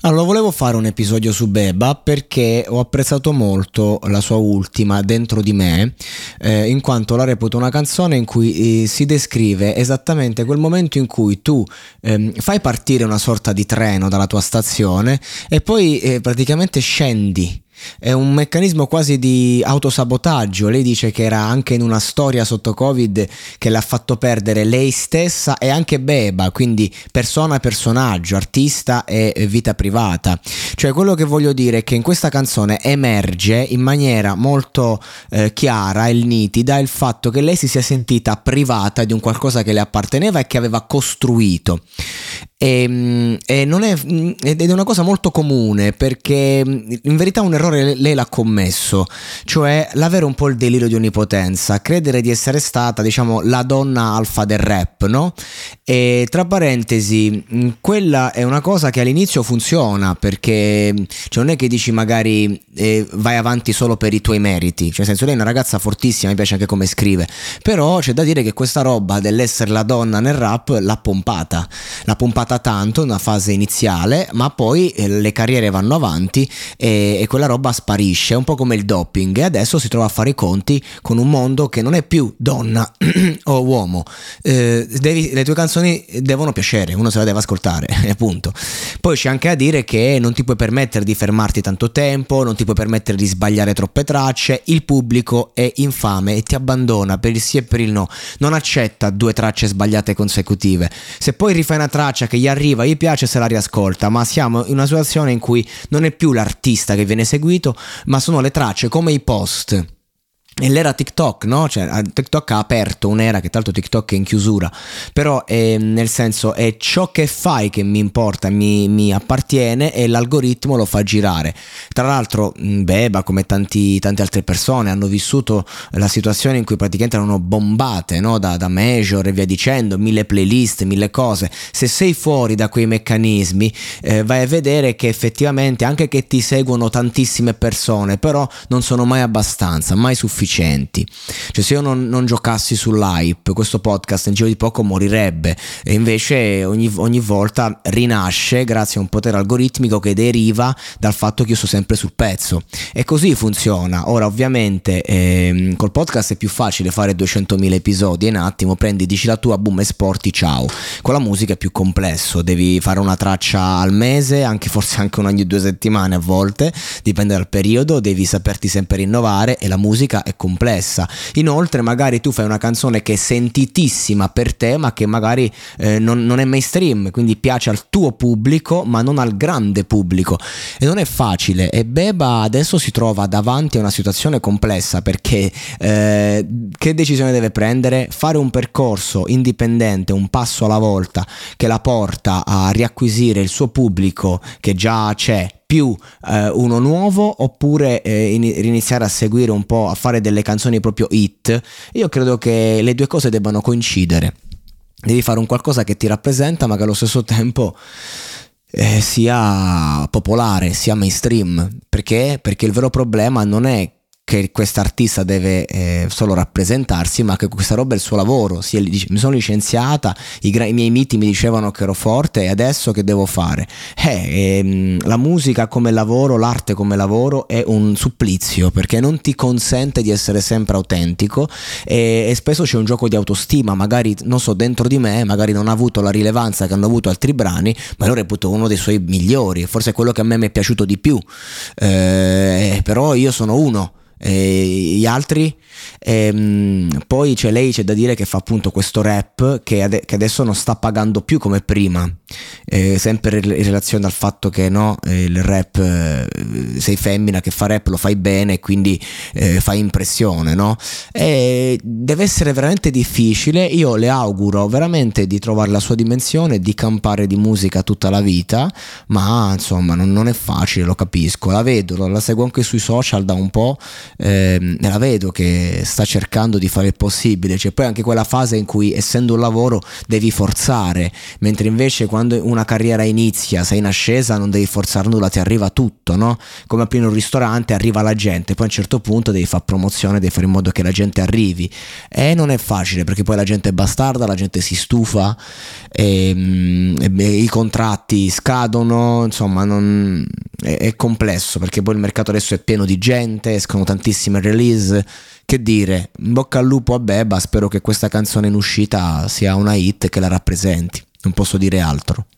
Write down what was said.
Allora, volevo fare un episodio su Beba perché ho apprezzato molto la sua ultima, Dentro di me, in quanto la reputo una canzone in cui si descrive esattamente quel momento in cui tu fai partire una sorta di treno dalla tua stazione e poi praticamente scendi. È un meccanismo quasi di autosabotaggio. Lei dice che era anche in una storia sotto Covid che le ha fatto perdere lei stessa e anche Beba, quindi persona e personaggio, artista e vita privata. Cioè, quello che voglio dire è che in questa canzone emerge in maniera molto chiara e nitida il fatto che lei si sia sentita privata di un qualcosa che le apparteneva e che aveva costruito. Ed è una cosa molto comune, perché in verità un errore lei l'ha commesso, cioè l'avere un po' il delirio di onnipotenza, credere di essere stata, diciamo, la donna alfa del rap, no? E tra parentesi, quella è una cosa che all'inizio funziona, perché cioè, non è che dici magari vai avanti solo per i tuoi meriti, cioè nel senso, lei è una ragazza fortissima, mi piace anche come scrive, però c'è da dire che questa roba dell'essere la donna nel rap l'ha pompata tanto in una fase iniziale, ma poi le carriere vanno avanti e quella roba sparisce, è un po' come il doping, e adesso si trova a fare i conti con un mondo che non è più donna o uomo. Le tue canzoni devono piacere, uno se la deve ascoltare, appunto. Poi c'è anche a dire che non ti puoi permettere di fermarti tanto tempo, non ti puoi permettere di sbagliare troppe tracce, il pubblico è infame e ti abbandona per il sì e per il no, non accetta 2 tracce sbagliate consecutive. Se poi rifai una traccia che gli arriva, gli piace, se la riascolta, ma siamo in una situazione in cui non è più l'artista che viene seguito, ma sono le tracce, come i post. E l'era TikTok, no? Cioè, TikTok ha aperto un'era che, tra l'altro, TikTok è in chiusura, però nel senso è ciò che fai che mi importa, mi appartiene, e l'algoritmo lo fa girare. Tra l'altro Beba, come tante altre persone, hanno vissuto la situazione in cui praticamente erano bombate, no? da major e via dicendo, 1000 playlist, 1000 cose. Se sei fuori da quei meccanismi vai a vedere che effettivamente, anche che ti seguono tantissime persone, però non sono mai abbastanza, mai sufficienti. Cioè, se io non giocassi sull'hype, questo podcast in giro di poco morirebbe, e invece ogni volta rinasce grazie a un potere algoritmico che deriva dal fatto che io sto sempre sul pezzo, e così funziona. Ora, ovviamente col podcast è più facile fare 200.000 episodi, e un attimo prendi, dici la tua, boom, esporti, ciao. Con la musica è più complesso, devi fare una traccia al mese, anche forse anche ogni 2 settimane a volte, dipende dal periodo, devi saperti sempre rinnovare, e la musica è complessa. Inoltre magari tu fai una canzone che è sentitissima per te, ma che magari non è mainstream, quindi piace al tuo pubblico ma non al grande pubblico, e non è facile. E Beba adesso si trova davanti a una situazione complessa, perché che decisione deve prendere? Fare un percorso indipendente, un passo alla volta, che la porta a riacquisire il suo pubblico che già c'è, più uno nuovo, oppure riniziare a seguire un po', a fare delle canzoni proprio hit. Io credo che le due cose debbano coincidere. Devi fare un qualcosa che ti rappresenta, ma che allo stesso tempo sia popolare, sia mainstream. Perché il vero problema non è che quest'artista deve solo rappresentarsi, ma che questa roba è il suo lavoro. Mi sono licenziata, i miei miti mi dicevano che ero forte, e adesso che devo fare? La musica come lavoro, l'arte come lavoro è un supplizio, perché non ti consente di essere sempre autentico, e spesso c'è un gioco di autostima. Magari, non so, Dentro di me magari non ha avuto la rilevanza che hanno avuto altri brani, ma lo reputo uno dei suoi migliori, forse è quello che a me mi è piaciuto di più, però io sono uno, gli altri. Poi c'è da dire che fa appunto questo rap che adesso non sta pagando più come prima, sempre in relazione al fatto che no, il rap, sei femmina che fa rap, lo fai bene, quindi fai impressione, no? E deve essere veramente difficile. Io le auguro veramente di trovare la sua dimensione, di campare di musica tutta la vita, ma insomma non è facile, lo capisco, la vedo, la seguo anche sui social da un po', e la vedo che sta cercando di fare il possibile. C'è poi anche quella fase in cui, essendo un lavoro, devi forzare, mentre invece quando una carriera inizia, sei in ascesa, non devi forzare nulla, ti arriva tutto, no? Come aprire un ristorante, arriva la gente, poi a un certo punto devi fare promozione, devi fare in modo che la gente arrivi, e non è facile perché poi la gente è bastarda, la gente si stufa, i contratti scadono, insomma è complesso, perché poi il mercato adesso è pieno di gente, escono tantissime release. Che dire, in bocca al lupo a Beba, spero che questa canzone in uscita sia una hit che la rappresenti, non posso dire altro.